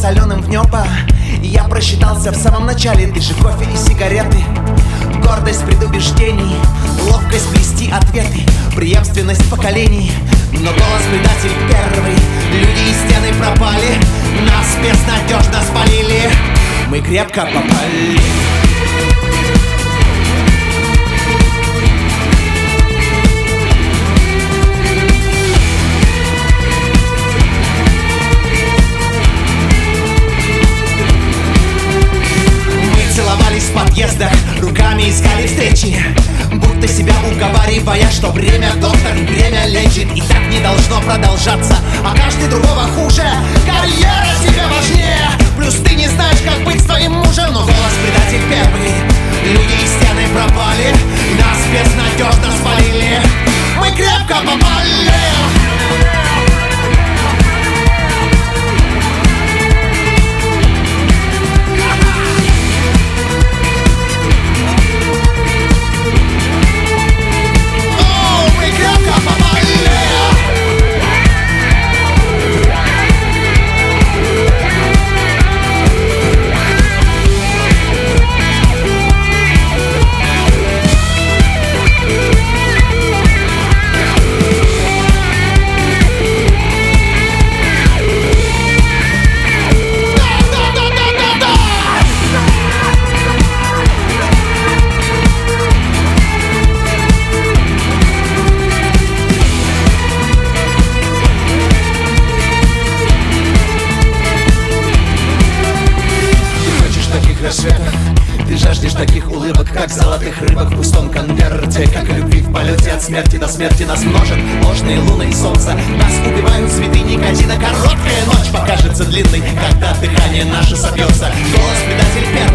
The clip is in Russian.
соленым в небо. И я просчитался в самом начале. Ты же кофе и сигареты, гордость предубеждений, ловкость плести ответы, преемственность поколений. Но голос предатель первый. Люди и стены пропали, нас безнадежно спалили. Мы крепко попали. В подъездах руками искали встречи, будто себя уговаривая, что время доктор, время лечит. И так не должно продолжаться, а каждый другого хуже. Карьера тебе важнее, плюс ты не знаешь, как быть с твоим мужем. Но голос предатель первый. Люди и стены пропали, нас безнадежно спалили. Мы крепко попали. Ты жаждешь таких улыбок, как золотых рыбок в пустом конверте. Как и любви в полете от смерти до смерти нас множат ложные луны и солнца. Нас убивают цветы никотина. Короткая ночь покажется длинной, когда дыхание наше собьется. Голос предатель первый.